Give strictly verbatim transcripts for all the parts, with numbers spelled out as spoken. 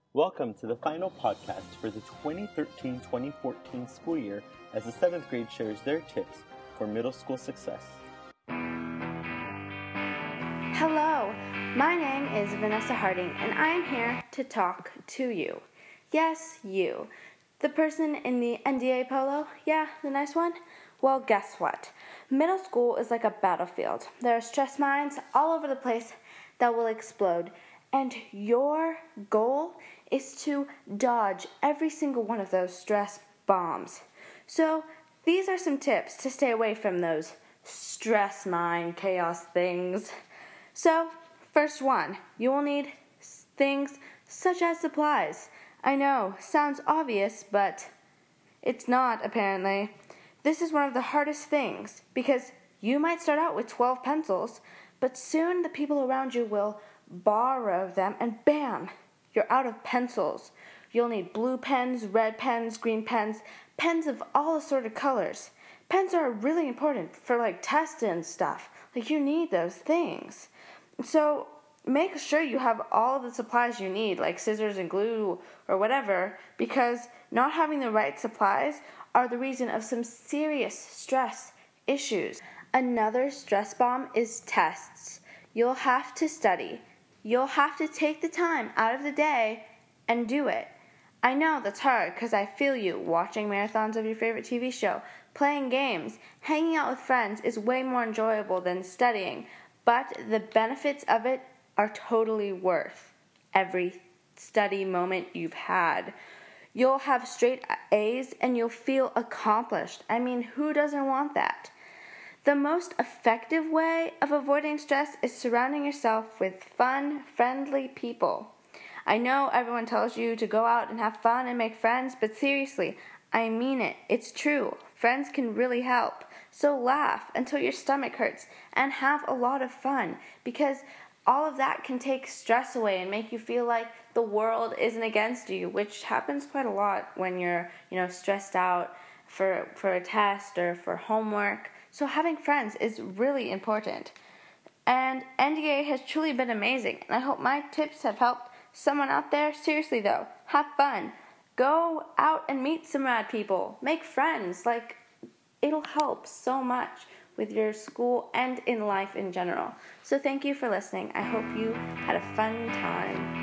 Welcome to the final podcast for the twenty thirteen twenty fourteen school year as the seventh grade shares their tips for middle school success. Hello, my name is Vanessa Harding and I am here to talk to you. Yes, you. The person in the N D A polo? Yeah, the nice one? Well, guess what? Middle school is like a battlefield. There are stress mines all over the place that will explode. And your goal is to dodge every single one of those stress bombs. So these are some tips to stay away from those stress mine chaos things. So first one, you will need things such as supplies. I know, sounds obvious, but it's not apparently. This is one of the hardest things because you might start out with twelve pencils, but soon the people around you will borrow them, and bam, you're out of pencils. You'll need blue pens, red pens, green pens, pens of all assorted colors. Pens are really important for like tests and stuff. Like you need those things. So make sure you have all of the supplies you need, like scissors and glue or whatever, because not having the right supplies are the reason of some serious stress issues. Another stress bomb is tests. You'll have to study. You'll have to take the time out of the day and do it. I know that's hard because I feel you. Watching marathons of your favorite T V show, playing games, hanging out with friends is way more enjoyable than studying, but the benefits of it are totally worth every study moment you've had. You'll have straight A's and you'll feel accomplished. I mean, who doesn't want that? The most effective way of avoiding stress is surrounding yourself with fun, friendly people. I know everyone tells you to go out and have fun and make friends, but seriously, I mean it. It's true. Friends can really help. So laugh until your stomach hurts and have a lot of fun because all of that can take stress away and make you feel like the world isn't against you, which happens quite a lot when you're, you know, stressed out for for a test or for homework. So having friends is really important. And N D A has truly been amazing, and I hope my tips have helped someone out there. Seriously though, have fun. Go out and meet some rad people. Make friends. Like, it'll help so much with your school and in life in general. So thank you for listening. I hope you had a fun time.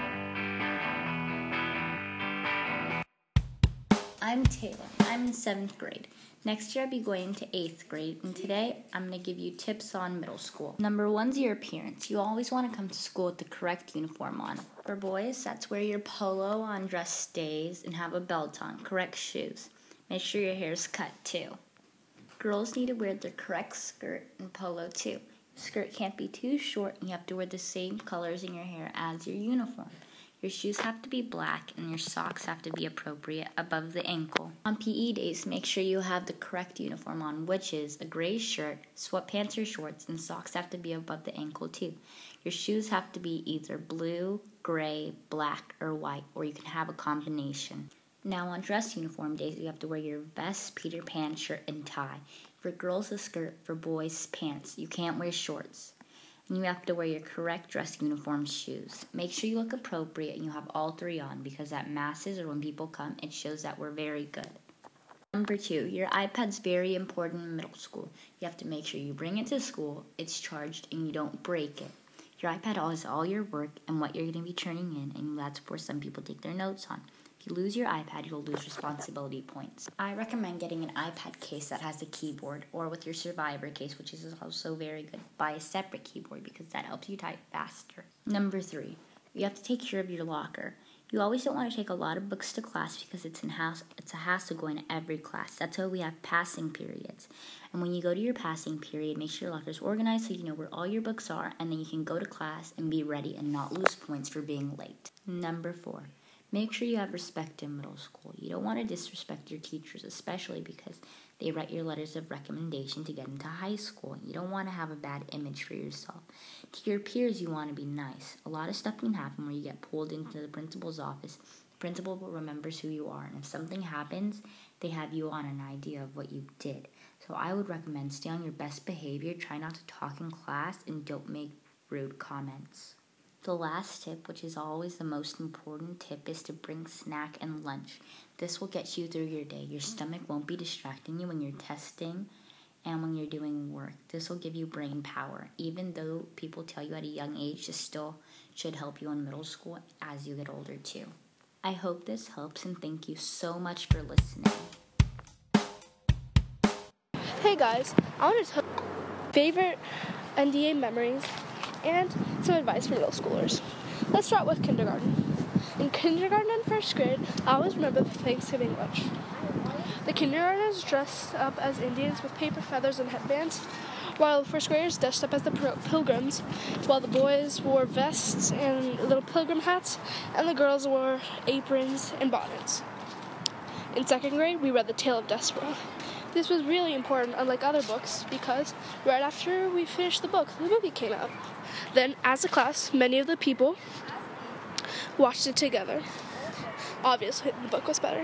I'm Taylor. I'm in seventh grade. Next year I'll be going to eighth grade, and today I'm going to give you tips on middle school. Number one's your appearance. You always want to come to school with the correct uniform on. For boys, that's wear your polo on dress days and have a belt on, correct shoes. Make sure your hair's cut too. Girls need to wear their correct skirt and polo too. Your skirt can't be too short, and you have to wear the same colors in your hair as your uniform. Your shoes have to be black, and your socks have to be appropriate above the ankle. On P E days, make sure you have the correct uniform on, which is a gray shirt, sweatpants or shorts, and socks have to be above the ankle too. Your shoes have to be either blue, gray, black, or white, or you can have a combination. Now on dress uniform days, you have to wear your vest, Peter Pan shirt, and tie. For girls, a skirt. For boys, pants. You can't wear shorts. And you have to wear your correct dress uniform shoes. Make sure you look appropriate and you have all three on, because at masses or when people come, it shows that we're very good. Number two, your iPad's very important in middle school. You have to make sure you bring it to school, it's charged, and you don't break it. Your iPad has all your work and what you're going to be turning in, and that's where some people take their notes on. If you lose your iPad, you'll lose responsibility points. I recommend getting an iPad case that has a keyboard, or with your Survivor case, which is also very good, buy a separate keyboard because that helps you type faster. Number three, you have to take care of your locker. You always don't want to take a lot of books to class because it's in house. It's a hassle going to every class. That's why we have passing periods. And when you go to your passing period, make sure your locker's organized so you know where all your books are, and then you can go to class and be ready and not lose points for being late. Number four, make sure you have respect in middle school. You don't want to disrespect your teachers, especially because they write your letters of recommendation to get into high school. You don't want to have a bad image for yourself. To your peers, you want to be nice. A lot of stuff can happen where you get pulled into the principal's office. The principal remembers who you are, and if something happens, they have you on an idea of what you did. So I would recommend stay on your best behavior, try not to talk in class, and don't make rude comments. The last tip, which is always the most important tip, is to bring snack and lunch. This will get you through your day. Your stomach won't be distracting you when you're testing and when you're doing work. This will give you brain power. Even though people tell you at a young age, this still should help you in middle school as you get older too. I hope this helps, and thank you so much for listening. Hey guys, I want to tell you favorite N D A memories and some advice for middle schoolers. Let's start with kindergarten. In kindergarten and first grade, I always remember the Thanksgiving lunch. The kindergartners dressed up as Indians with paper feathers and headbands, while first graders dressed up as the pilgrims, while the boys wore vests and little pilgrim hats, and the girls wore aprons and bonnets. In second grade, we read The Tale of Despereaux. This was really important, unlike other books, because right after we finished the book, the movie came out. Then, as a class, many of the people watched it together. Obviously, the book was better.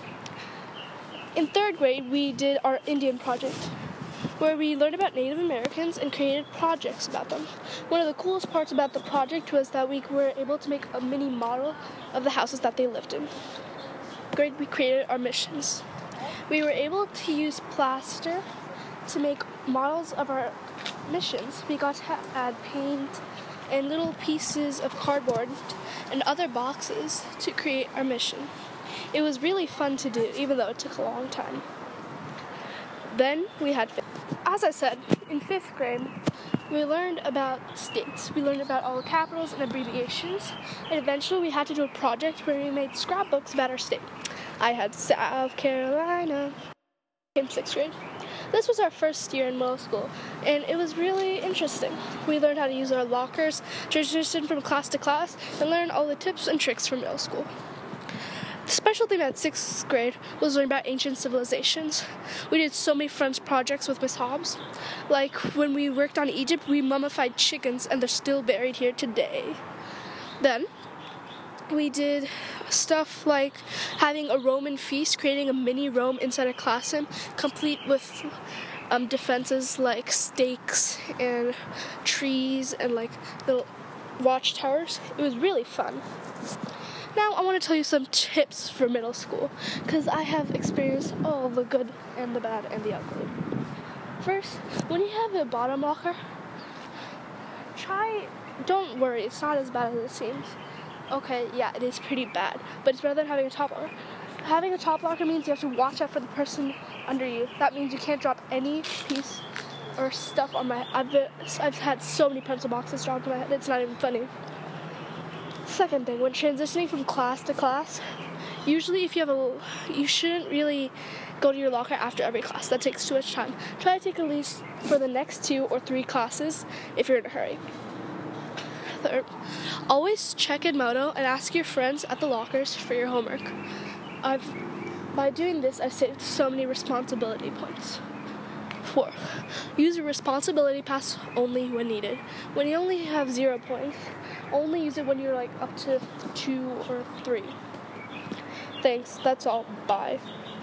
In third grade, we did our Indian project, where we learned about Native Americans and created projects about them. One of the coolest parts about the project was that we were able to make a mini model of the houses that they lived in. In grade, we created our missions. We were able to use plaster to make models of our missions. We got to add paint and little pieces of cardboard and other boxes to create our mission. It was really fun to do, even though it took a long time. Then we had fifth. As I said, in fifth grade, we learned about states. We learned about all the capitals and abbreviations, and eventually we had to do a project where we made scrapbooks about our state. I had South Carolina in sixth grade. This was our first year in middle school, and it was really interesting. We learned how to use our lockers, transition from class to class, and learn all the tips and tricks from middle school. The special thing at sixth grade was learning about ancient civilizations. We did so many fun projects with Miss Hobbs. Like when we worked on Egypt, we mummified chickens, and they're still buried here today. Then we did stuff like having a Roman feast, creating a mini Rome inside a classroom, complete with um, defenses like stakes and trees and like little watchtowers. It was really fun. Now I want to tell you some tips for middle school, because I have experienced all the good and the bad and the ugly. First, when you have a bottom locker, try, don't worry, it's not as bad as it seems. Okay, yeah, it is pretty bad, but it's better than having a top locker. Having a top locker means you have to watch out for the person under you. That means you can't drop any piece or stuff on my, I've, I've had so many pencil boxes dropped on my head, it's not even funny. Second thing, when transitioning from class to class, usually if you have a, you shouldn't really go to your locker after every class. That takes too much time. Try to take at least for the next two or three classes if you're in a hurry. Third, always check Edmodo and ask your friends at the lockers for your homework. I've, by doing this, I've saved so many responsibility points. Four, use a responsibility pass only when needed. When you only have zero points, only use it when you're like up to two or three. Thanks, that's all. Bye.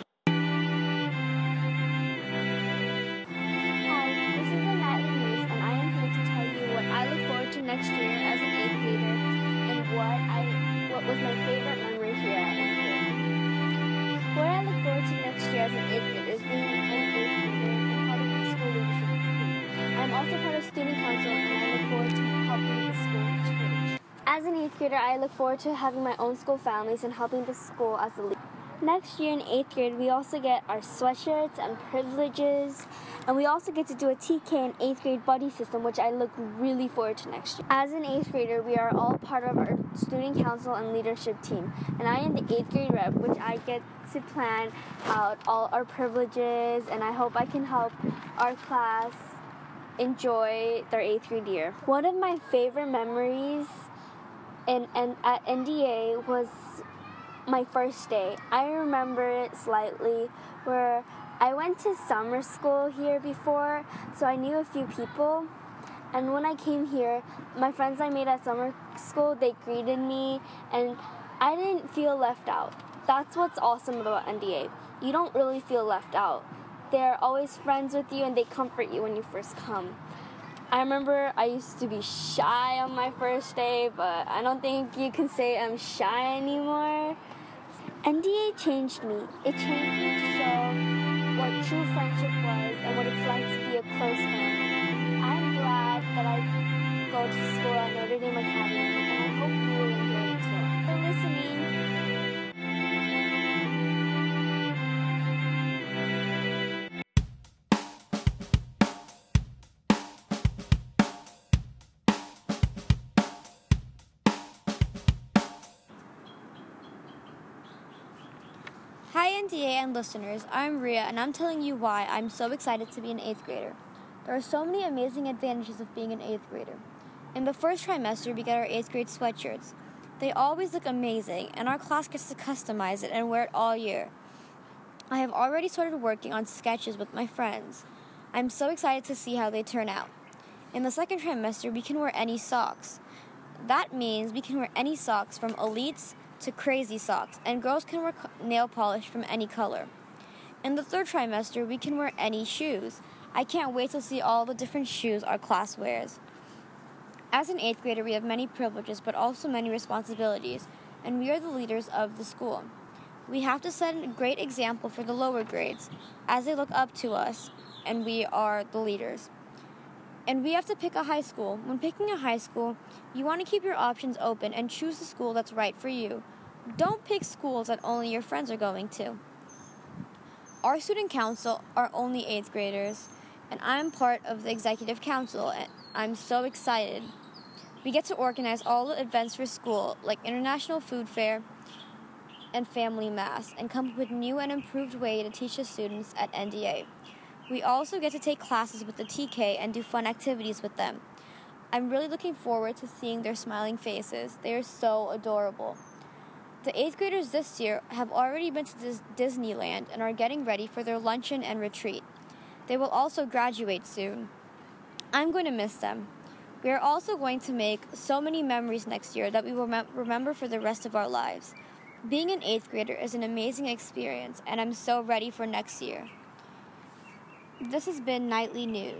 Next year as an eighth grader, and what I what was my favorite memory here at eighth grade. What I look forward to next year as an eighth grader is being an eighth grader and part of the school leadership team. I'm also part of student council, and I look forward to helping the school change. As an eighth grader, I look forward to having my own school families and helping the school as a leader. Next year in eighth grade, we also get our sweatshirts and privileges, and we also get to do a T K and eighth grade buddy system, which I look really forward to next year. As an eighth grader, we are all part of our student council and leadership team, and I am the eighth grade rep, which I get to plan out all our privileges, and I hope I can help our class enjoy their eighth grade year. One of my favorite memories in, in, at N D A was my first day. I remember it slightly, where I went to summer school here before, so I knew a few people, and when I came here, my friends I made at summer school, they greeted me, and I didn't feel left out. That's what's awesome about N D A. You don't really feel left out. They're always friends with you, and they comfort you when you first come. I remember I used to be shy on my first day, but I don't think you can say I'm shy anymore. N D A changed me. It changed me to show what true friendship was and what it's like to be a close friend. I'm glad that I go to school at Notre Dame Academy, and I hope you will enjoy it too. For listening. Hi N D A and listeners, I'm Rhea and I'm telling you why I'm so excited to be an eighth grader. There are so many amazing advantages of being an eighth grader. In the first trimester, we get our eighth grade sweatshirts. They always look amazing and our class gets to customize it and wear it all year. I have already started working on sketches with my friends. I'm so excited to see how they turn out. In the second trimester, we can wear any socks. That means we can wear any socks from Elites to Crazy Socks, and girls can wear nail polish from any color. In the third trimester, we can wear any shoes. I can't wait to see all the different shoes our class wears. As an eighth grader, we have many privileges, but also many responsibilities, and we are the leaders of the school. We have to set a great example for the lower grades, as they look up to us, and we are the leaders. And we have to pick a high school. When picking a high school, you want to keep your options open and choose the school that's right for you. Don't pick schools that only your friends are going to. Our student council are only eighth graders, and I'm part of the executive council, and I'm so excited. We get to organize all the events for school, like International Food Fair and Family Mass, and come up with new and improved way to teach the students at N D A. We also get to take classes with the T K and do fun activities with them. I'm really looking forward to seeing their smiling faces. They are so adorable. The eighth graders this year have already been to Dis- Disneyland and are getting ready for their luncheon and retreat. They will also graduate soon. I'm going to miss them. We are also going to make so many memories next year that we will mem- remember for the rest of our lives. Being an eighth grader is an amazing experience, and I'm so ready for next year. This has been Nightly News.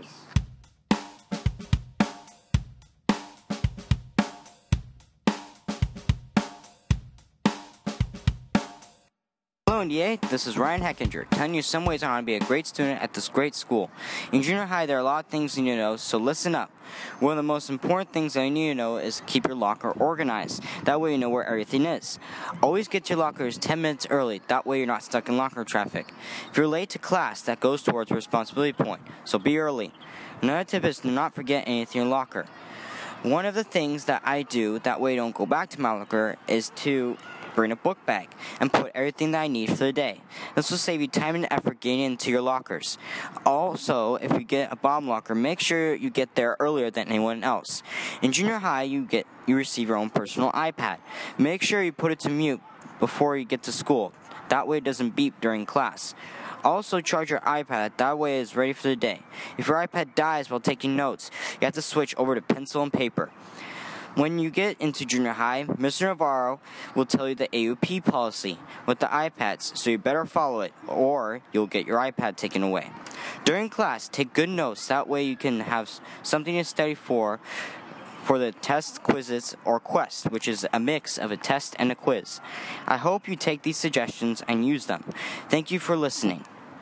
Hello N D A, this is Ryan Heckinger, telling you some ways on how to be a great student at this great school. In junior high, there are a lot of things you need to know, so listen up. One of the most important things that you need to know is keep your locker organized. That way you know where everything is. Always get to your lockers ten minutes early, that way you're not stuck in locker traffic. If you're late to class, that goes towards a responsibility point, so be early. Another tip is to not forget anything in your locker. One of the things that I do, that way I don't go back to my locker, is to bring a book bag and put everything that I need for the day. This will save you time and effort getting into your lockers. Also, if you get a bottom locker, make sure you get there earlier than anyone else. In junior high, you get you receive your own personal iPad. Make sure you put it to mute before you get to school. That way it doesn't beep during class. Also, charge your iPad, that way it's ready for the day. If your iPad dies while taking notes, you have to switch over to pencil and paper. When you get into junior high, Mister Navarro will tell you the A U P policy with the iPads, so you better follow it, or you'll get your iPad taken away. During class, take good notes, that way you can have something to study for for the tests, quizzes, or quest, which is a mix of a test and a quiz. I hope you take these suggestions and use them. Thank you for listening.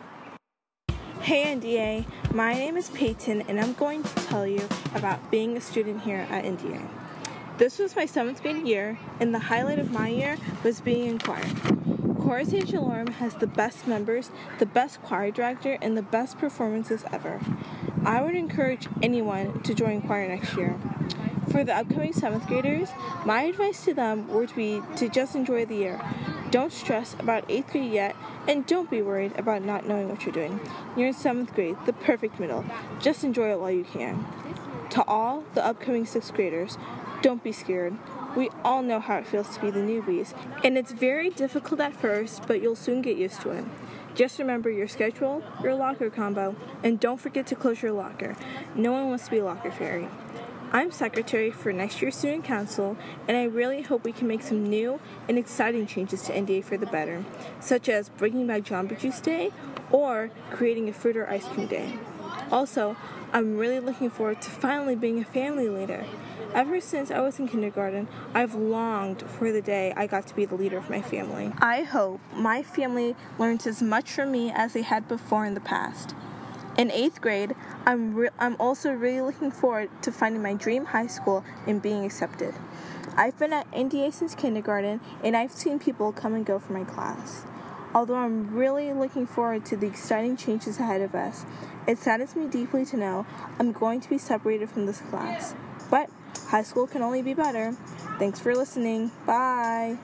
Hey N D A, my name is Peyton and I'm going to tell you about being a student here at N D A. This was my seventh grade year, and the highlight of my year was being in choir. Choir Saint Shalom has the best members, the best choir director, and the best performances ever. I would encourage anyone to join choir next year. For the upcoming seventh graders, my advice to them would be to just enjoy the year. Don't stress about eighth grade yet, and don't be worried about not knowing what you're doing. You're in seventh grade, the perfect middle. Just enjoy it while you can. To all the upcoming sixth graders, don't be scared. We all know how it feels to be the newbies, and it's very difficult at first, but you'll soon get used to it. Just remember your schedule, your locker combo, and don't forget to close your locker. No one wants to be a locker fairy. I'm secretary for next year's student council, and I really hope we can make some new and exciting changes to N D A for the better, such as bringing back Jamba Juice Day or creating a fruit or ice cream day. Also, I'm really looking forward to finally being a family leader. Ever since I was in kindergarten, I've longed for the day I got to be the leader of my family. I hope my family learns as much from me as they had before in the past. In eighth grade, I'm re- I'm also really looking forward to finding my dream high school and being accepted. I've been at N D A since kindergarten, and I've seen people come and go from my class. Although I'm really looking forward to the exciting changes ahead of us, it saddens me deeply to know I'm going to be separated from this class. But high school can only be better. Thanks for listening. Bye.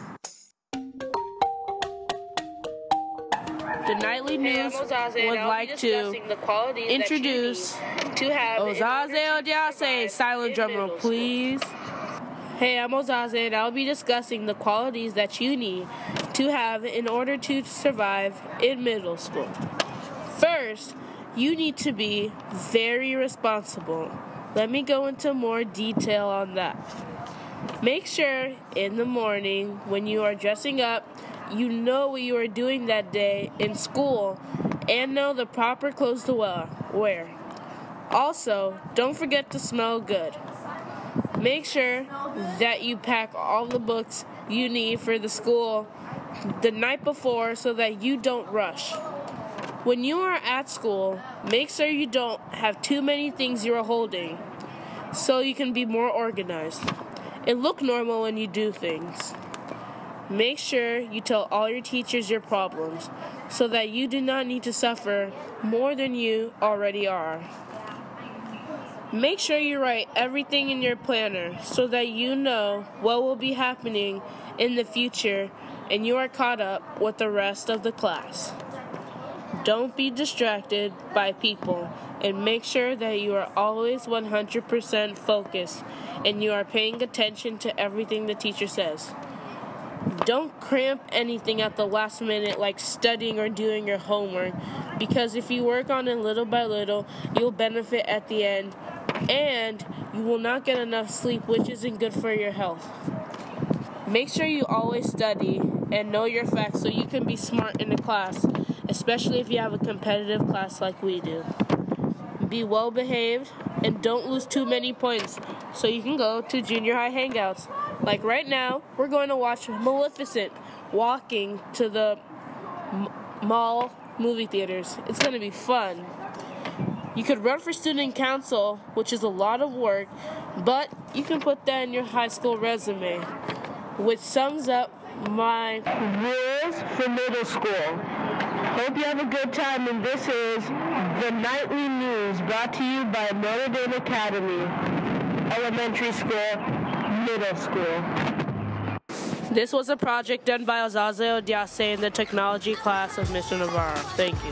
The Nightly News would like to introduce Ozaze Odiase. Silent drum roll, please. Hey, I'm Ozaze, and I'll be discussing the qualities that you need to have in order to survive in middle school. First, you need to be very responsible. Let me go into more detail on that. Make sure in the morning when you are dressing up, you know what you are doing that day in school and know the proper clothes to wear. Also, don't forget to smell good. Make sure that you pack all the books you need for the school the night before so that you don't rush. When you are at school, make sure you don't have too many things you are holding so you can be more organized and look normal when you do things. Make sure you tell all your teachers your problems so that you do not need to suffer more than you already are. Make sure you write everything in your planner so that you know what will be happening in the future and you are caught up with the rest of the class. Don't be distracted by people and make sure that you are always one hundred percent focused and you are paying attention to everything the teacher says. Don't cramp anything at the last minute like studying or doing your homework, because if you work on it little by little, you'll benefit at the end and you will not get enough sleep, which isn't good for your health. Make sure you always study and know your facts so you can be smart in the class, especially if you have a competitive class like we do. Be well behaved and don't lose too many points so you can go to junior high hangouts. Like right now, we're going to watch Maleficent walking to the m- mall movie theaters. It's going to be fun. You could run for student council, which is a lot of work, but you can put that in your high school resume, which sums up my rules for middle school. Hope you have a good time, and this is the Nightly News brought to you by Notre Dame Academy Elementary School, Middle School. This was a project done by Ozaze Odiase in the technology class of Mister Navarro. Thank you.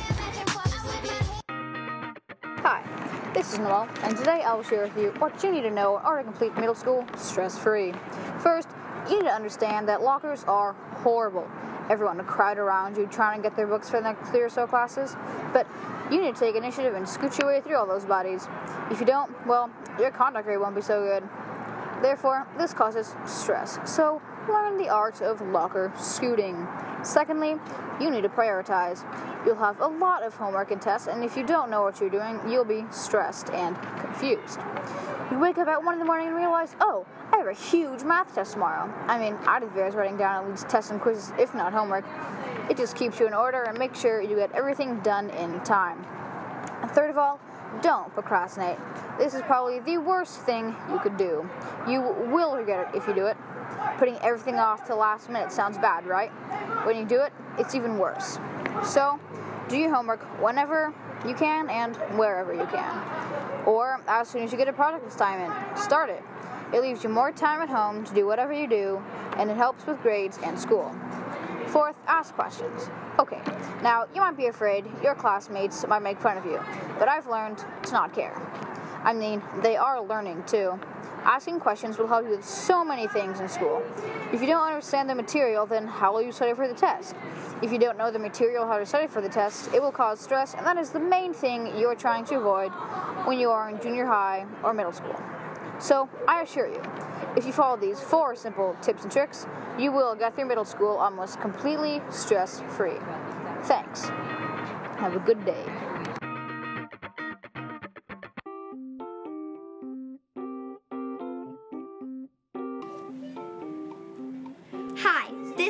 Hi, this is Noel, and today I will share with you what you need to know in order to complete middle school stress-free. First, you need to understand that lockers are horrible. Everyone will crowd around you trying to get their books for the next three or so classes, but you need to take initiative and scoot your way through all those bodies. If you don't, well, your conduct rate won't be so good. Therefore, this causes stress, so learn the art of locker scooting. Secondly, you need to prioritize. You'll have a lot of homework and tests, and if you don't know what you're doing, you'll be stressed and confused. You wake up at one in the morning and realize, oh, I have a huge math test tomorrow. I mean, I'd advise writing down at least tests and quizzes, if not homework. It just keeps you in order and makes sure you get everything done in time. And third of all, don't procrastinate. This is probably the worst thing you could do. You will regret it if you do it. Putting everything off to the last minute sounds bad, right? When you do it, it's even worse. So, do your homework whenever you can and wherever you can. Or as soon as you get a project assignment, start it. It leaves you more time at home to do whatever you do, and it helps with grades and school. Fourth, ask questions. Okay, now you might be afraid your classmates might make fun of you, but I've learned to not care. I mean, they are learning too. Asking questions will help you with so many things in school. If you don't understand the material, then how will you study for the test? If you don't know the material how to study for the test, it will cause stress, and that is the main thing you are trying to avoid when you are in junior high or middle school. So, I assure you, if you follow these four simple tips and tricks, you will get through middle school almost completely stress-free. Thanks. Have a good day.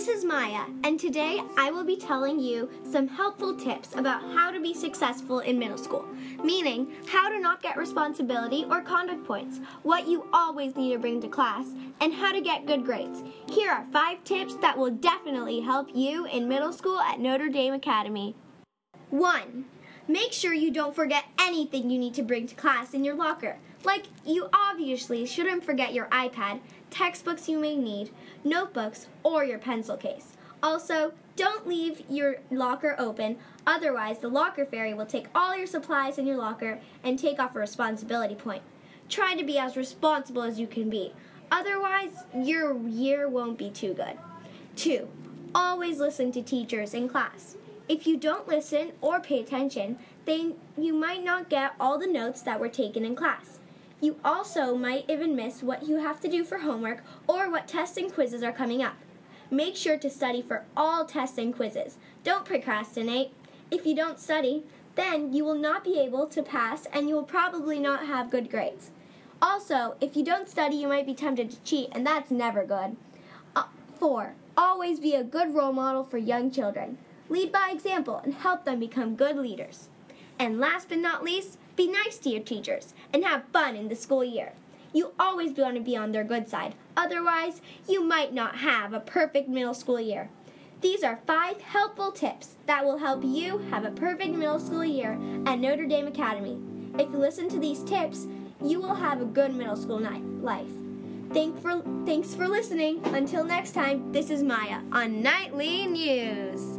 This is Maya, and today I will be telling you some helpful tips about how to be successful in middle school, meaning how to not get responsibility or conduct points, what you always need to bring to class, and how to get good grades. Here are five tips that will definitely help you in middle school at Notre Dame Academy. one. Make sure you don't forget anything you need to bring to class in your locker. Like, you obviously shouldn't forget your iPad, textbooks you may need, notebooks, or your pencil case. Also, don't leave your locker open, otherwise the locker fairy will take all your supplies in your locker and take off a responsibility point. Try to be as responsible as you can be, otherwise your year won't be too good. two. Always listen to teachers in class. If you don't listen or pay attention, then you might not get all the notes that were taken in class. You also might even miss what you have to do for homework or what tests and quizzes are coming up. Make sure to study for all tests and quizzes. Don't procrastinate. If you don't study, then you will not be able to pass and you will probably not have good grades. Also, if you don't study, you might be tempted to cheat, and that's never good. Uh, four. Always be a good role model for young children. Lead by example and help them become good leaders. And last but not least, be nice to your teachers and have fun in the school year. You always want to be on their good side. Otherwise, you might not have a perfect middle school year. These are five helpful tips that will help you have a perfect middle school year at Notre Dame Academy. If you listen to these tips, you will have a good middle school night life. Thank for, thanks for listening. Until next time, this is Maya on Nightly News.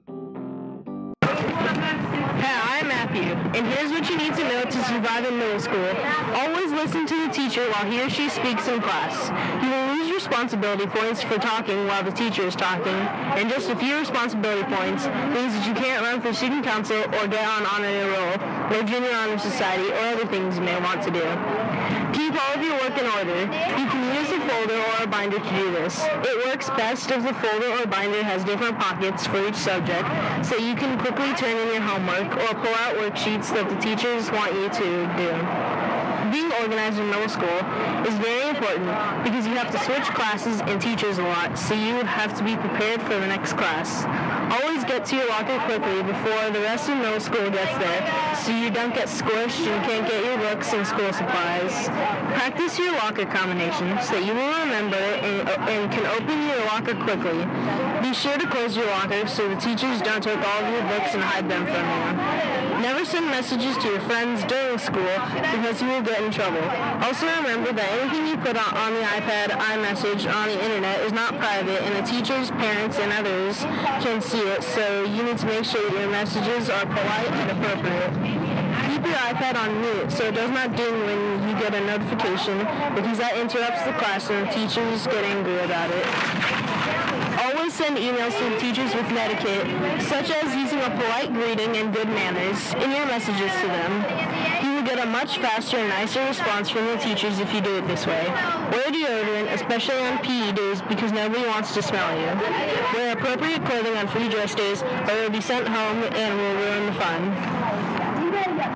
Hi, I'm Matthew, and here's what you need to know to survive in middle school. Always listen to the teacher while he or she speaks in class. You will lose responsibility points for talking while the teacher is talking, and just a few responsibility points means that you can't run for student council or get on honor roll, or junior honor society, or other things you may want to do. Keep all of your work in order. You can use a folder or a binder to do this. It works best if the folder or binder has different pockets for each subject, so you can quickly turn in your homework or pull out worksheets that the teachers want you to do. Being organized in middle school is very important because you have to switch classes and teachers a lot, so you have to be prepared for the next class. Always get to your locker quickly before the rest of middle school gets there, so you don't get squished and can't get your books and school supplies. Practice your locker combinations so that you will remember and, and can open your locker quickly. Be sure to close your locker so the teachers don't take all of your books and hide them from you. Never send messages to your friends during school because you will get in trouble. Also remember that anything you put on, on the iPad, iMessage, or on the internet is not private, and the teachers, parents, and others can see it, so you need to make sure that your messages are polite and appropriate. Keep your iPad on mute so it does not ding when you get a notification, because that interrupts the class and the teachers get angry about it. Always send emails to the teachers with etiquette, such as using a polite greeting and good manners in your messages to them. You will get a much faster and nicer response from the teachers if you do it this way. Wear deodorant, especially on P E days, because nobody wants to smell you. Wear appropriate clothing on free dress days, or you'll be sent home and will ruin the fun.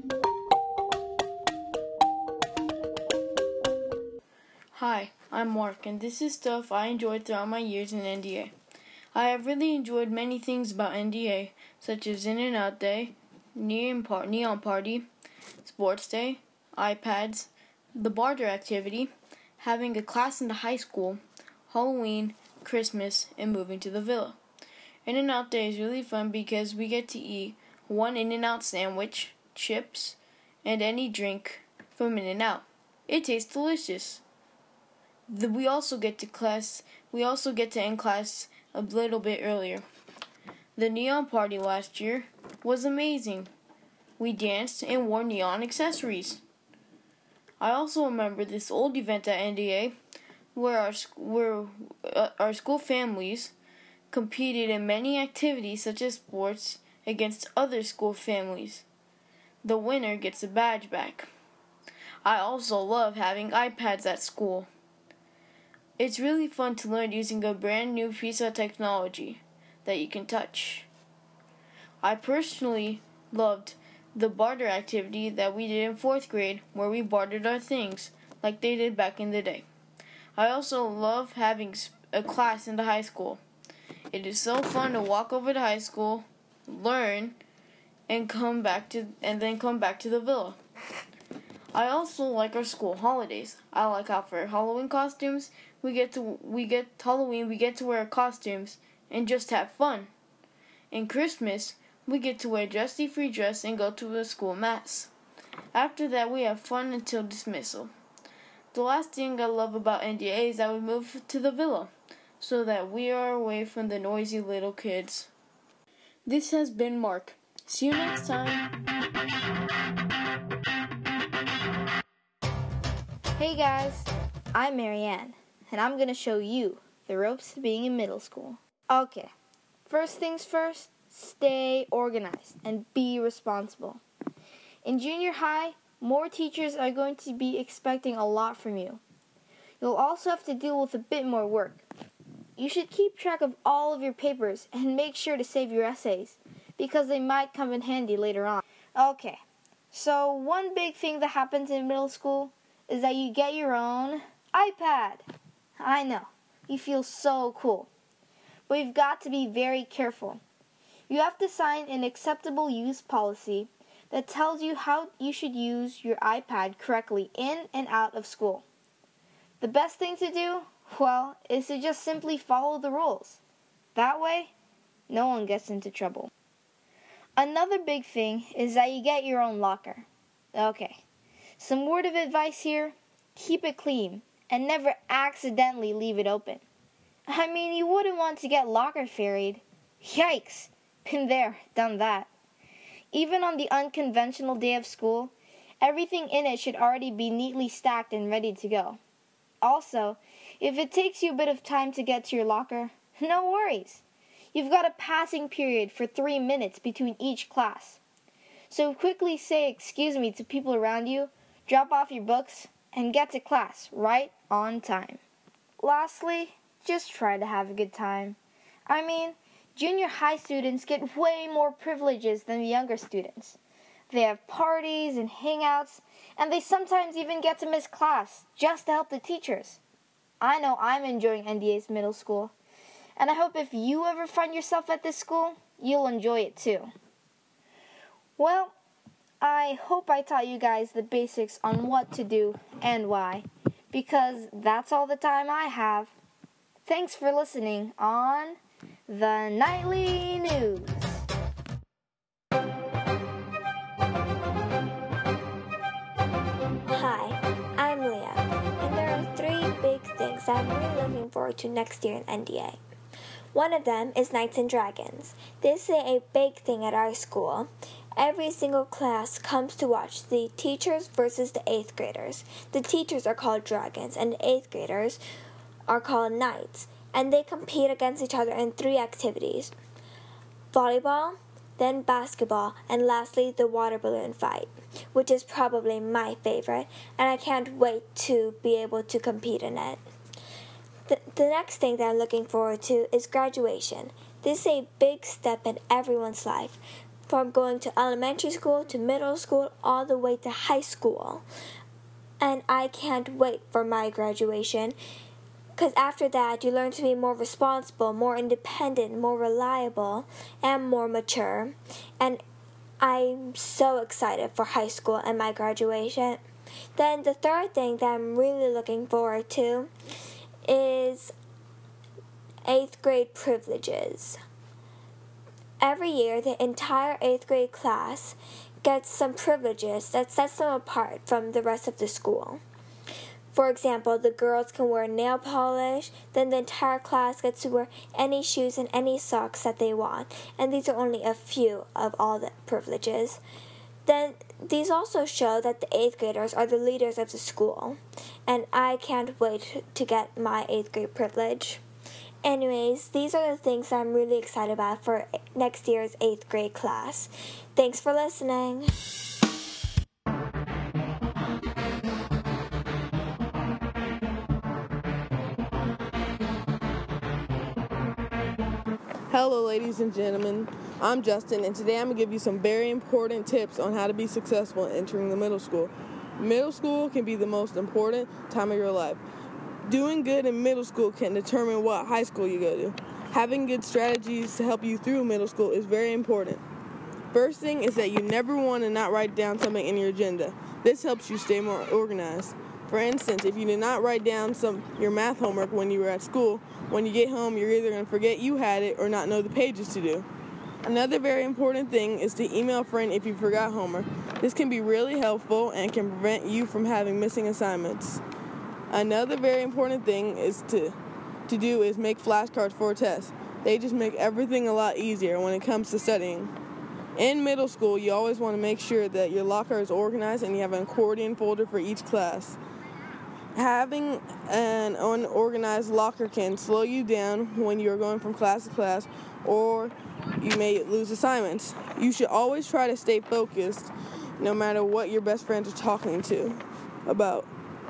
Hi, I'm Mark, and this is stuff I enjoyed throughout my years in N D A. I have really enjoyed many things about N D A, such as In and Out Day, Neon, par- Neon Party, Sports Day, iPads, the barter activity, having a class in the high school, Halloween, Christmas, and moving to the villa. In and Out Day is really fun because we get to eat one In and Out sandwich, chips, and any drink from In and Out. It tastes delicious. The, we also get to class. We also get to end class a little bit earlier. The neon party last year was amazing. We danced and wore neon accessories. I also remember this old event at N D A, where our where uh, our school families competed in many activities such as sports against other school families. The winner gets a badge back. I also love having iPads at school. It's really fun to learn using a brand new piece of technology that you can touch. I personally loved the barter activity that we did in fourth grade, where we bartered our things like they did back in the day. I also love having a class in the high school. It is so fun to walk over to high school, learn, and come back to and then come back to the villa. I also like our school holidays. I like how for Halloween costumes, we get to we get Halloween, we get to wear costumes and just have fun. And Christmas, we get to wear dressy-free dress and go to the school mass. After that, we have fun until dismissal. The last thing I love about N D A is that we move to the villa, so that we are away from the noisy little kids. This has been Mark. See you next time. Hey guys, I'm Marianne, and I'm going to show you the ropes to being in middle school. Okay, first things first, stay organized and be responsible. In junior high, more teachers are going to be expecting a lot from you. You'll also have to deal with a bit more work. You should keep track of all of your papers and make sure to save your essays, because they might come in handy later on. Okay, so one big thing that happens in middle school is that you get your own iPad. I know, you feel so cool. But you've got to be very careful. You have to sign an acceptable use policy that tells you how you should use your iPad correctly in and out of school. The best thing to do, well, is to just simply follow the rules. That way, no one gets into trouble. Another big thing is that you get your own locker. Okay, some word of advice here, keep it clean and never accidentally leave it open. I mean, you wouldn't want to get locker ferried. Yikes, been there, done that. Even on the unconventional day of school, everything in it should already be neatly stacked and ready to go. Also, if it takes you a bit of time to get to your locker, no worries. You've got a passing period for three minutes between each class. So quickly say excuse me to people around you, drop off your books, and get to class right on time. Lastly, just try to have a good time. I mean, junior high students get way more privileges than the younger students. They have parties and hangouts, and they sometimes even get to miss class just to help the teachers. I know I'm enjoying N D A's middle school, and I hope if you ever find yourself at this school, you'll enjoy it too. Well, I hope I taught you guys the basics on what to do and why, because that's all the time I have. Thanks for listening on The Nightly News. Hi, I'm Leah, and there are three big things that I'm really looking forward to next year in N D A. One of them is Knights and Dragons. This is a big thing at our school. Every single class comes to watch the teachers versus the eighth graders. The teachers are called dragons, and the eighth graders are called knights, and they compete against each other in three activities: volleyball, then basketball, and lastly the water balloon fight, which is probably my favorite, and I can't wait to be able to compete in it. The, the next thing that I'm looking forward to is graduation. This is a big step in everyone's life, from going to elementary school to middle school all the way to high school. And I can't wait for my graduation, because after that you learn to be more responsible, more independent, more reliable, and more mature. And I'm so excited for high school and my graduation. Then the third thing that I'm really looking forward to is eighth grade privileges. Every year, the entire eighth grade class gets some privileges that sets them apart from the rest of the school. For example, the girls can wear nail polish, then the entire class gets to wear any shoes and any socks that they want, and these are only a few of all the privileges. Then these also show that the eighth graders are the leaders of the school, and I can't wait to get my eighth grade privilege. Anyways, these are the things that I'm really excited about for next year's eighth grade class. Thanks for listening. Hello, ladies and gentlemen. I'm Justin, and today I'm going to give you some very important tips on how to be successful in entering the middle school. Middle school can be the most important time of your life. Doing good in middle school can determine what high school you go to. Having good strategies to help you through middle school is very important. First thing is that you never want to not write down something in your agenda. This helps you stay more organized. For instance, if you did not write down some your math homework when you were at school, when you get home you're either going to forget you had it or not know the pages to do. Another very important thing is to email a friend if you forgot homework. This can be really helpful and can prevent you from having missing assignments. Another very important thing is to, to do is make flashcards for a test. They just make everything a lot easier when it comes to studying. In middle school, you always want to make sure that your locker is organized and you have an accordion folder for each class. Having an unorganized locker can slow you down when you're going from class to class, or you may lose assignments. You should always try to stay focused no matter what your best friends are talking to about.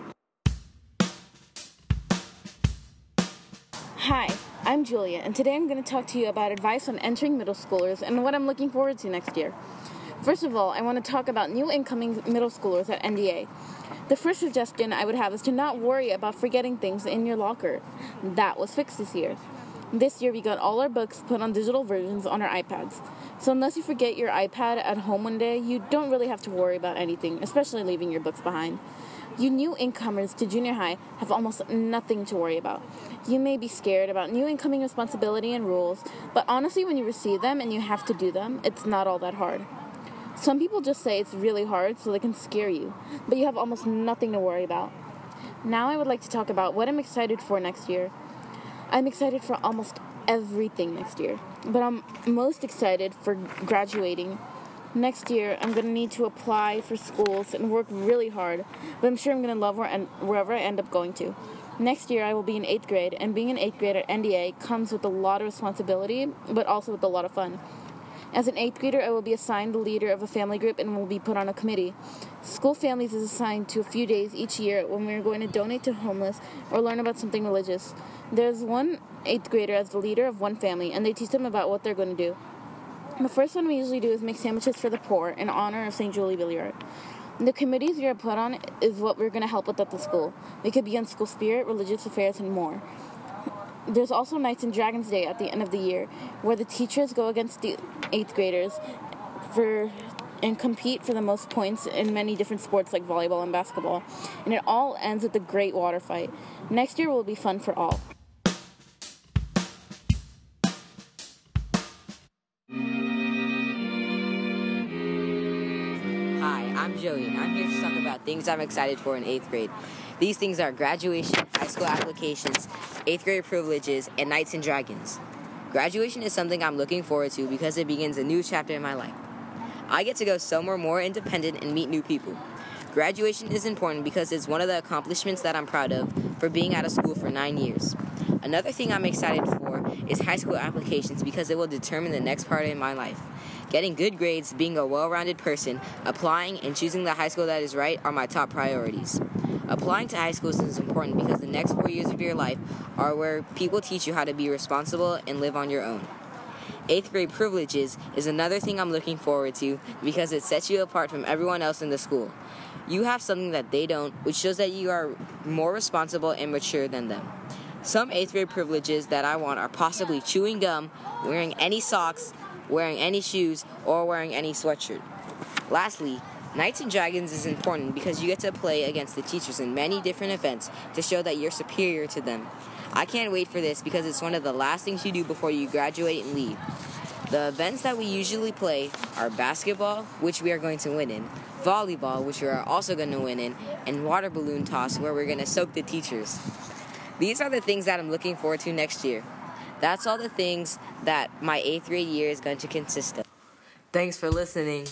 Hi, I'm Julia, and today I'm going to talk to you about advice on entering middle schoolers and what I'm looking forward to next year. First of all, I want to talk about new incoming middle schoolers at N D A. The first suggestion I would have is to not worry about forgetting things in your locker. That was fixed this year. This year we got all our books put on digital versions on our iPads. So unless you forget your iPad at home one day, you don't really have to worry about anything, especially leaving your books behind. You new incomers to junior high have almost nothing to worry about. You may be scared about new incoming responsibility and rules, but honestly when you receive them and you have to do them, it's not all that hard. Some people just say it's really hard so they can scare you, but you have almost nothing to worry about. Now I would like to talk about what I'm excited for next year. I'm excited for almost everything next year, but I'm most excited for graduating. Next year, I'm going to need to apply for schools and work really hard, but I'm sure I'm going to love where, wherever I end up going to. Next year, I will be in eighth grade, and being an eighth grade at N D A comes with a lot of responsibility, but also with a lot of fun. As an eighth grader, I will be assigned the leader of a family group and will be put on a committee. School Families is assigned to a few days each year when we are going to donate to homeless or learn about something religious. There's one eighth grader as the leader of one family, and they teach them about what they're going to do. The first one we usually do is make sandwiches for the poor in honor of Saint Julie Billiard. The committees we are put on is what we're going to help with at the school. They could be on school spirit, religious affairs, and more. There's also Knights and Dragons Day at the end of the year, where the teachers go against the eighth graders for and compete for the most points in many different sports like volleyball and basketball. And it all ends with a great water fight. Next year will be fun for all. Hi, I'm Joey, and I'm here to talk about things I'm excited for in eighth grade. These things are graduation, high school applications, eighth grade privileges, and Knights and Dragons. Graduation is something I'm looking forward to because it begins a new chapter in my life. I get to go somewhere more independent and meet new people. Graduation is important because it's one of the accomplishments that I'm proud of for being out of school for nine years. Another thing I'm excited for is high school applications because it will determine the next part in my life. Getting good grades, being a well-rounded person, applying, and choosing the high school that is right are my top priorities. Applying to high schools is important because the next four years of your life are where people teach you how to be responsible and live on your own. Eighth grade privileges is another thing I'm looking forward to because it sets you apart from everyone else in the school. You have something that they don't, which shows that you are more responsible and mature than them. Some eighth grade privileges that I want are possibly chewing gum, wearing any socks, wearing any shoes, or wearing any sweatshirt. Lastly, Knights and Dragons is important because you get to play against the teachers in many different events to show that you're superior to them. I can't wait for this because it's one of the last things you do before you graduate and leave. The events that we usually play are basketball, which we are going to win in, volleyball, which we are also going to win in, and water balloon toss, where we're going to soak the teachers. These are the things that I'm looking forward to next year. That's all the things that my eighth grade year is going to consist of. Thanks for listening.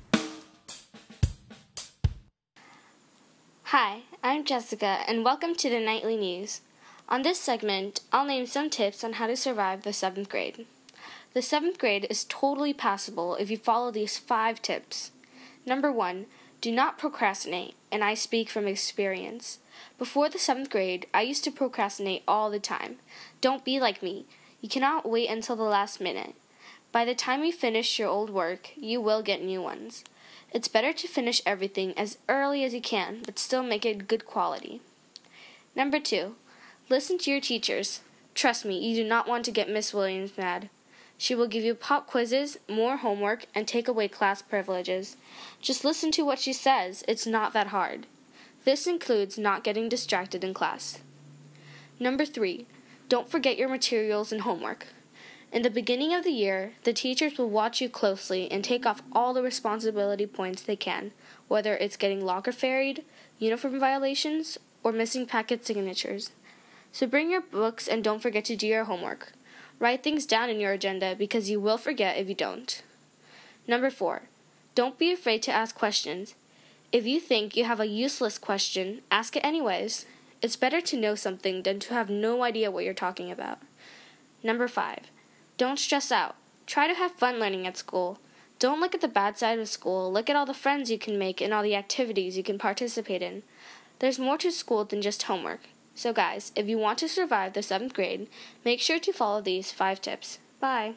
Hi, I'm Jessica, and welcome to the Nightly News. On this segment, I'll name some tips on how to survive the seventh grade. The seventh grade is totally passable if you follow these five tips. Number one, do not procrastinate, and I speak from experience. Before the seventh grade, I used to procrastinate all the time. Don't be like me. You cannot wait until the last minute. By the time you finish your old work, you will get new ones. It's better to finish everything as early as you can, but still make it good quality. Number two, listen to your teachers. Trust me, you do not want to get Miss Williams mad. She will give you pop quizzes, more homework, and take away class privileges. Just listen to what she says. It's not that hard. This includes not getting distracted in class. Number three, don't forget your materials and homework. In the beginning of the year, the teachers will watch you closely and take off all the responsibility points they can, whether it's getting locker ferried, uniform violations, or missing packet signatures. So bring your books and don't forget to do your homework. Write things down in your agenda because you will forget if you don't. Number four, don't be afraid to ask questions. If you think you have a useless question, ask it anyways. It's better to know something than to have no idea what you're talking about. Number five, don't stress out. Try to have fun learning at school. Don't look at the bad side of school. Look at all the friends you can make and all the activities you can participate in. There's more to school than just homework. So guys, if you want to survive the seventh grade, make sure to follow these five tips. Bye.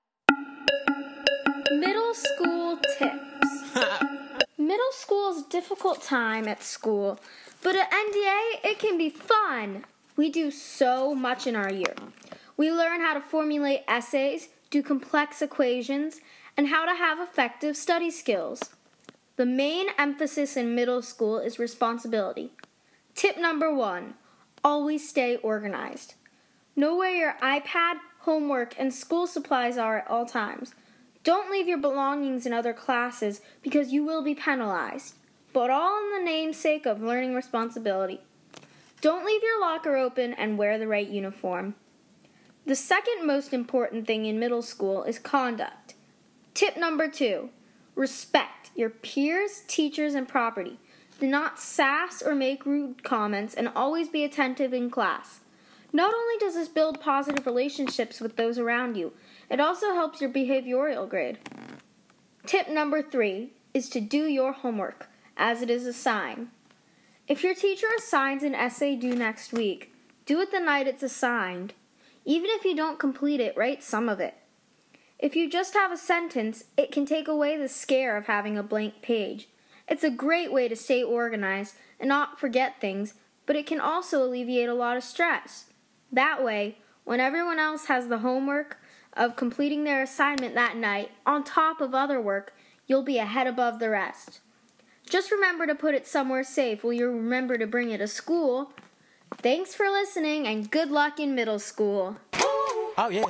Middle school tips. Middle school is a difficult time at school, but at N D A, it can be fun. We do so much in our year. We learn how to formulate essays, do complex equations, and how to have effective study skills. The main emphasis in middle school is responsibility. Tip number one, always stay organized. Know where your iPad, homework, and school supplies are at all times. Don't leave your belongings in other classes because you will be penalized, but all in the namesake of learning responsibility. Don't leave your locker open and wear the right uniform. The second most important thing in middle school is conduct. Tip number two, respect your peers, teachers, and property. Do not sass or make rude comments and always be attentive in class. Not only does this build positive relationships with those around you, it also helps your behavioral grade. Tip number three is to do your homework as it is assigned. If your teacher assigns an essay due next week, do it the night it's assigned. Even if you don't complete it, write some of it. If you just have a sentence, it can take away the scare of having a blank page. It's a great way to stay organized and not forget things, but it can also alleviate a lot of stress. That way, when everyone else has the homework of completing their assignment that night, on top of other work, you'll be ahead above the rest. Just remember to put it somewhere safe while you remember to bring it to school. Thanks for listening and good luck in middle school. Oh, yeah.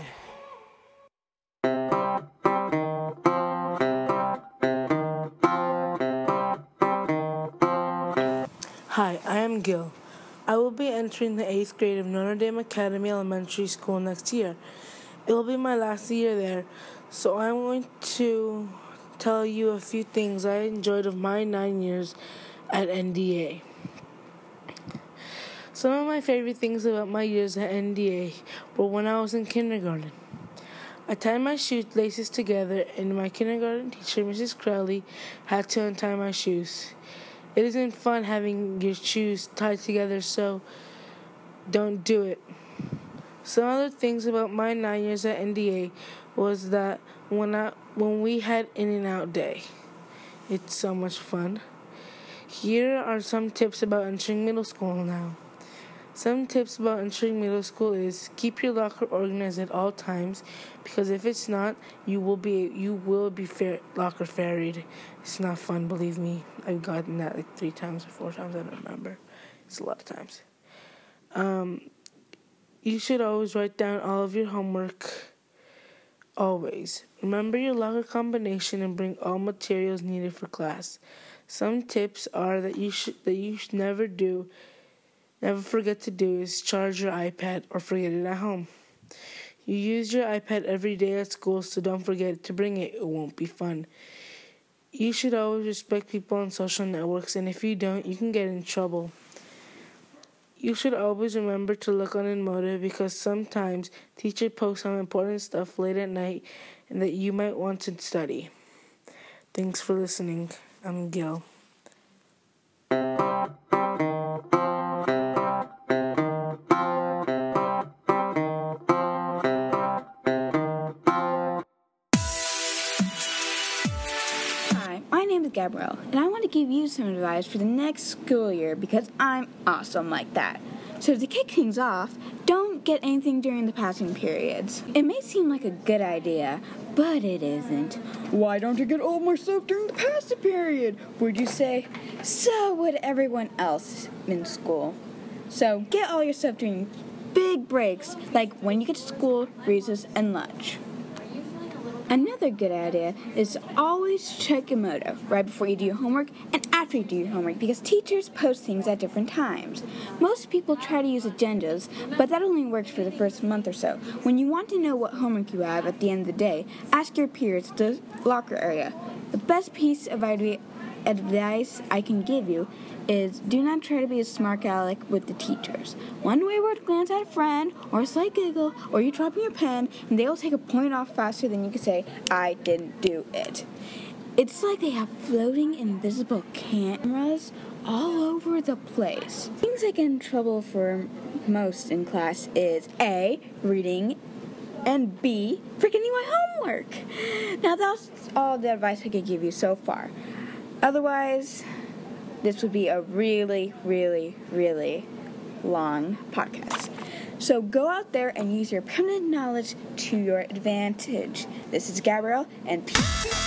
Hi, I am Gil. I will be entering the eighth grade of Notre Dame Academy Elementary School next year. It will be my last year there, so I'm going to tell you a few things I enjoyed of my nine years at N D A. Some of my favorite things about my years at N D A were when I was in kindergarten. I tied my shoelaces together, and my kindergarten teacher, Missus Crowley, had to untie my shoes. It isn't fun having your shoes tied together, so don't do it. Some other things about my nine years at N D A was that when I when we had In-N-Out Day, it's so much fun. Here are some tips about entering middle school now. Some tips about entering middle school is keep your locker organized at all times, because if it's not, you will be you will be fair, locker ferried. It's not fun, believe me. I've gotten that like three times or four times. I don't remember. It's a lot of times. Um, you should always write down all of your homework. Always remember your locker combination and bring all materials needed for class. Some tips are that you should that you should never do. Never forget to do is charge your iPad or forget it at home. You use your iPad every day at school, so don't forget to bring it. It won't be fun. You should always respect people on social networks, and if you don't, you can get in trouble. You should always remember to look on Edmodo because sometimes teachers post some important stuff late at night and that you might want to study. Thanks for listening. I'm Gil. Gabrielle, and I want to give you some advice for the next school year because I'm awesome like that. So to kick things off, don't don't get anything during the passing periods. It may seem like a good idea, but it isn't. Why don't you get all my stuff during the passing period? Would you say? So would everyone else in school. So get all your stuff during big breaks, like when you get to school, recess, and lunch. Another good idea is to always check your Moto right before you do your homework and after you do your homework, because teachers post things at different times. Most people try to use agendas, but that only works for the first month or so. When you want to know what homework you have at the end of the day, ask your peers at the locker area. The best piece of advice I can give you is do not try to be a smart aleck with the teachers. One wayward glance at a friend, or a slight giggle, or you dropping your pen, and they will take a point off faster than you can say, I didn't do it. It's like they have floating invisible cameras all over the place. Things I get in trouble for most in class is A, reading, and B, forgetting my homework. Now that's all the advice I could give you so far. Otherwise, this would be a really, really, really long podcast. So go out there and use your permanent knowledge to your advantage. This is Gabrielle, and peace.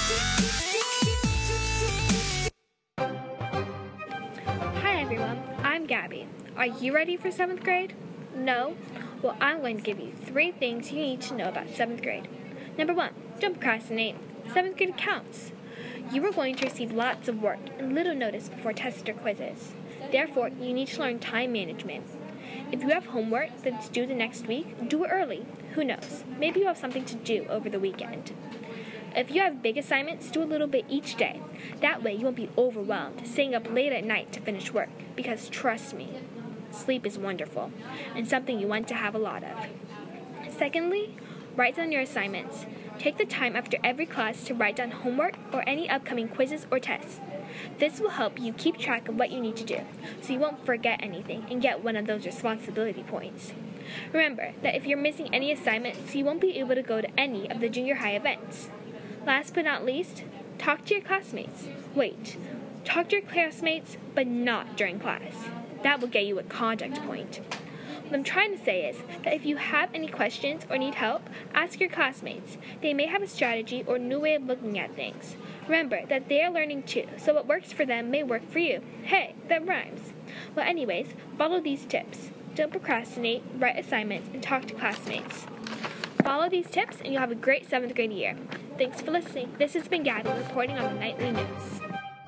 Hi everyone, I'm Gabby. Are you ready for seventh grade? No? Well, I'm going to give you three things you need to know about seventh grade. Number one, don't procrastinate. seventh grade counts. You are going to receive lots of work and little notice before tests or quizzes. Therefore, you need to learn time management. If you have homework that's due the next week, do it early. Who knows? Maybe you have something to do over the weekend. If you have big assignments, do a little bit each day. That way you won't be overwhelmed staying up late at night to finish work, because trust me, sleep is wonderful and something you want to have a lot of. Secondly, write down your assignments. Take the time after every class to write down homework or any upcoming quizzes or tests. This will help you keep track of what you need to do, so you won't forget anything and get one of those responsibility points. Remember that if you're missing any assignments, you won't be able to go to any of the junior high events. Last but not least, talk to your classmates. Wait, talk to your classmates, but not during class. That will get you a contact point. What I'm trying to say is that if you have any questions or need help, ask your classmates. They may have a strategy or new way of looking at things. Remember that they are learning too, so what works for them may work for you. Hey, that rhymes. Well, anyways, follow these tips. Don't procrastinate, write assignments, and talk to classmates. Follow these tips and you'll have a great seventh grade year. Thanks for listening. This has been Gabby reporting on the Nightly News.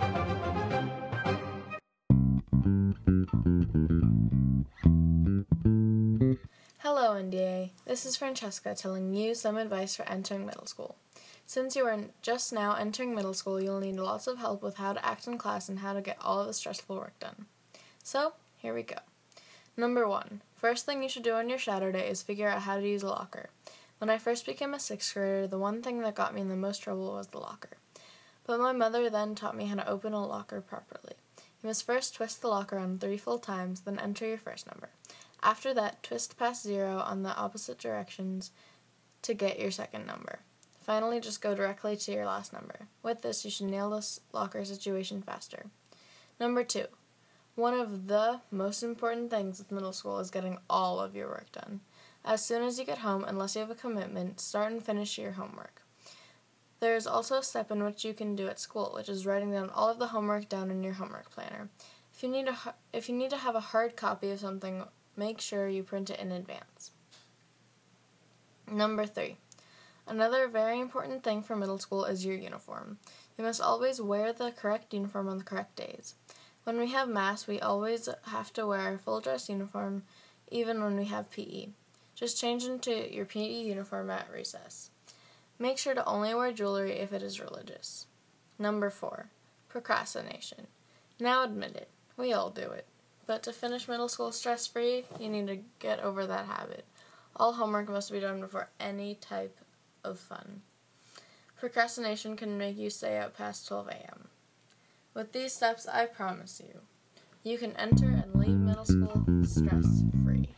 Hello, N D A. This is Francesca telling you some advice for entering middle school. Since you are just now entering middle school, you'll need lots of help with how to act in class and how to get all of the stressful work done. So, here we go. Number one. First thing you should do on your shadow day is figure out how to use a locker. When I first became a sixth grader, the one thing that got me in the most trouble was the locker. But my mother then taught me how to open a locker properly. You must first twist the locker on three full times, then enter your first number. After that, twist past zero on the opposite directions to get your second number. Finally, just go directly to your last number. With this, you should nail this locker situation faster. Number two. One of the most important things with middle school is getting all of your work done. As soon as you get home, unless you have a commitment, start and finish your homework. There is also a step in which you can do at school, which is writing down all of the homework down in your homework planner. If you need a, if you need to have a hard copy of something, make sure you print it in advance. Number three. Another very important thing for middle school is your uniform. You must always wear the correct uniform on the correct days. When we have mass, we always have to wear a full dress uniform, even when we have P E. Just change into your P E uniform at recess. Make sure to only wear jewelry if it is religious. Number four. Procrastination. Now admit it. We all do it. But to finish middle school stress-free, you need to get over that habit. All homework must be done before any type of fun. Procrastination can make you stay up past twelve a.m. With these steps, I promise you, you can enter and leave middle school stress-free.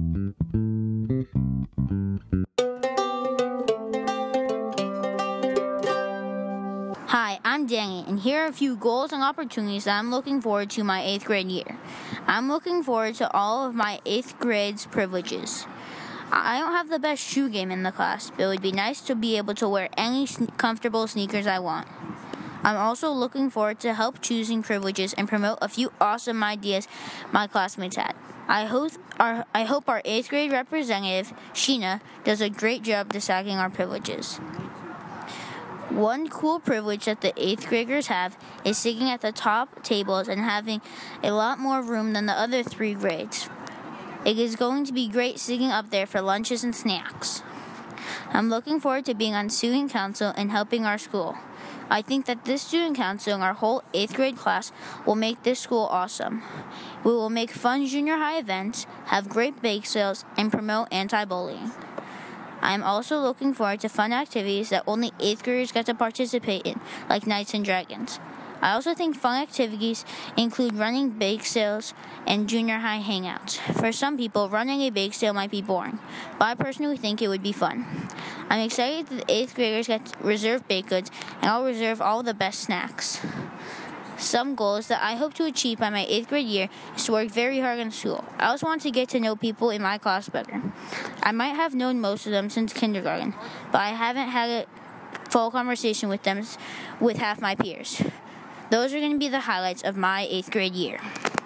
Hi, I'm Danny, and here are a few goals and opportunities that I'm looking forward to my eighth grade year. I'm looking forward to all of my eighth grade's privileges. I don't have the best shoe game in the class, but it would be nice to be able to wear any sne- comfortable sneakers I want. I'm also looking forward to help choosing privileges and promote a few awesome ideas my classmates had. I hope our I hope our eighth grade representative, Sheena, does a great job deciding our privileges. One cool privilege that the eighth graders have is sitting at the top tables and having a lot more room than the other three grades. It is going to be great sitting up there for lunches and snacks. I'm looking forward to being on student council and helping our school. I think that this student council and our whole eighth grade class will make this school awesome. We will make fun junior high events, have great bake sales, and promote anti-bullying. I am also looking forward to fun activities that only eighth graders get to participate in, like Knights and Dragons. I also think fun activities include running bake sales and junior high hangouts. For some people, running a bake sale might be boring, but I personally think it would be fun. I'm excited that the eighth graders get reserved baked goods, and I'll reserve all the best snacks. Some goals that I hope to achieve by my eighth grade year is to work very hard in school. I also want to get to know people in my class better. I might have known most of them since kindergarten, but I haven't had a full conversation with them with half my peers. Those are going to be the highlights of my eighth grade year.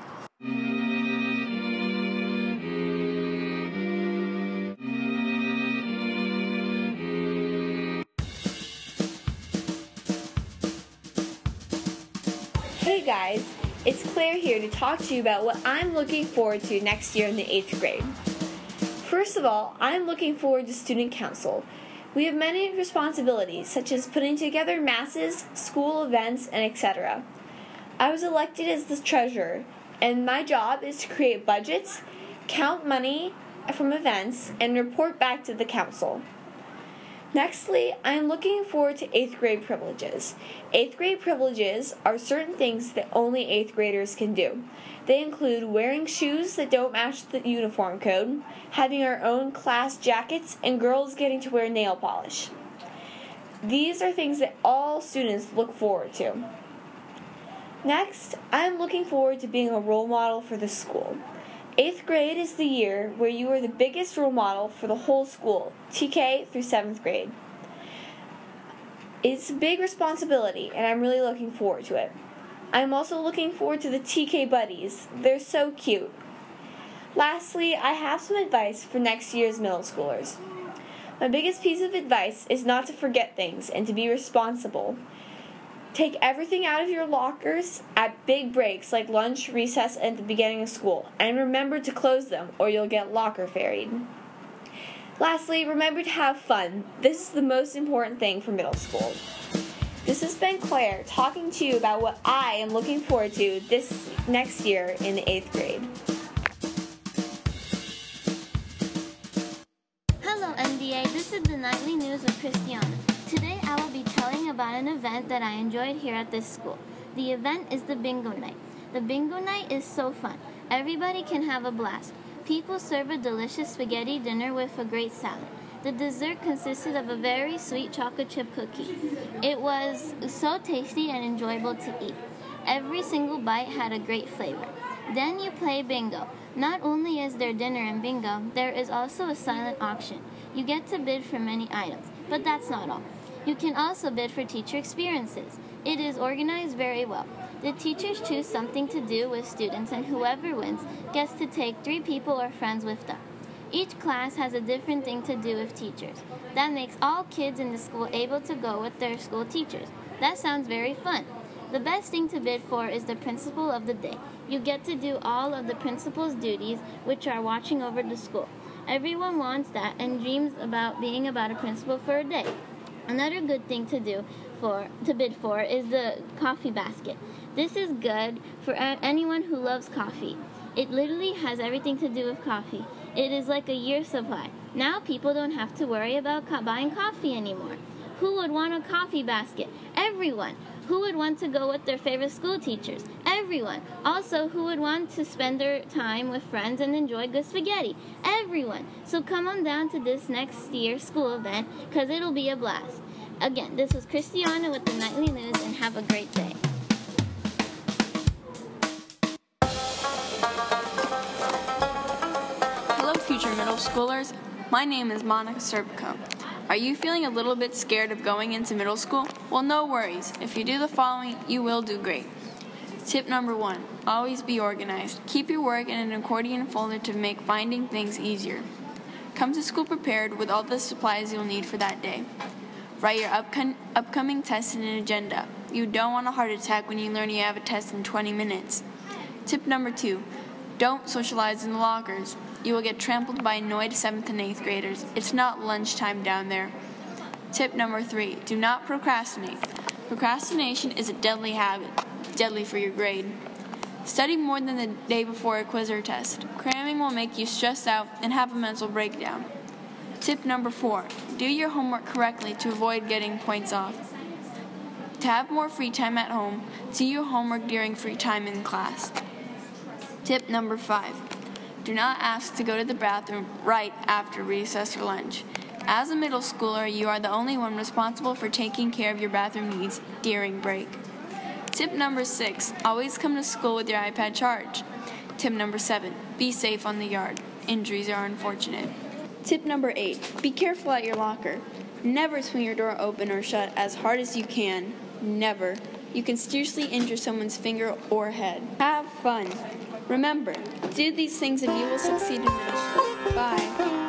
Hey guys, it's Claire here to talk to you about what I'm looking forward to next year in the eighth grade. First of all, I'm looking forward to student council. We have many responsibilities, such as putting together masses, school events, and et cetera. I was elected as the treasurer, and my job is to create budgets, count money from events, and report back to the council. Nextly, I am looking forward to eighth grade privileges. eighth grade privileges are certain things that only eighth graders can do. They include wearing shoes that don't match the uniform code, having our own class jackets, and girls getting to wear nail polish. These are things that all students look forward to. Next, I am looking forward to being a role model for the school. eighth grade is the year where you are the biggest role model for the whole school, T K through seventh grade. It's a big responsibility, and I'm really looking forward to it. I'm also looking forward to the T K buddies. They're so cute. Lastly, I have some advice for next year's middle schoolers. My biggest piece of advice is not to forget things and to be responsible. Take everything out of your lockers at big breaks like lunch, recess, and the beginning of school, and remember to close them or you'll get locker ferried. Lastly, remember to have fun. This is the most important thing for middle school. This has been Claire talking to you about what I am looking forward to this next year in the eighth grade. Hello N D A, this is the Nightly News with Christiana. Today I will be telling about an event that I enjoyed here at this school. The event is the Bingo Night. The Bingo Night is so fun. Everybody can have a blast. People serve a delicious spaghetti dinner with a great salad. The dessert consisted of a very sweet chocolate chip cookie. It was so tasty and enjoyable to eat. Every single bite had a great flavor. Then you play bingo. Not only is there dinner and bingo, there is also a silent auction. You get to bid for many items, but that's not all. You can also bid for teacher experiences. It is organized very well. The teachers choose something to do with students, and whoever wins gets to take three people or friends with them. Each class has a different thing to do with teachers. That makes all kids in the school able to go with their school teachers. That sounds very fun. The best thing to bid for is the principal of the day. You get to do all of the principal's duties, which are watching over the school. Everyone wants that and dreams about being about a principal for a day. Another good thing to do for to bid for is the coffee basket. This is good for anyone who loves coffee. It literally has everything to do with coffee. It is like a year's supply. Now people don't have to worry about co- buying coffee anymore. Who would want a coffee basket? Everyone. Who would want to go with their favorite school teachers? Everyone. Also, who would want to spend their time with friends and enjoy good spaghetti? Everyone. So come on down to this next year's school event, because it'll be a blast. Again, this was Christiana with the Nightly News, and have a great day. Hello, future middle schoolers. My name is Monica Serpico. Are you feeling a little bit scared of going into middle school? Well, no worries. If you do the following, you will do great. Tip number one, always be organized. Keep your work in an accordion folder to make finding things easier. Come to school prepared with all the supplies you'll need for that day. Write your upcom- upcoming test in an agenda. You don't want a heart attack when you learn you have a test in twenty minutes. Tip number two, don't socialize in the lockers. You will get trampled by annoyed seventh and eighth graders. It's not lunchtime down there. Tip number three, do not procrastinate. Procrastination is a deadly habit, deadly for your grade. Study more than the day before a quiz or test. Cramming will make you stressed out and have a mental breakdown. Tip number four, do your homework correctly to avoid getting points off. To have more free time at home, do your homework during free time in class. Tip number five, do not ask to go to the bathroom right after recess or lunch. As a middle schooler, you are the only one responsible for taking care of your bathroom needs during break. Tip number six, always come to school with your iPad charged. Tip number seven, be safe on the yard. Injuries are unfortunate. Tip number eight, be careful at your locker. Never swing your door open or shut as hard as you can. Never. You can seriously injure someone's finger or head. Have fun. Remember, do these things and you will succeed in middle school. Bye.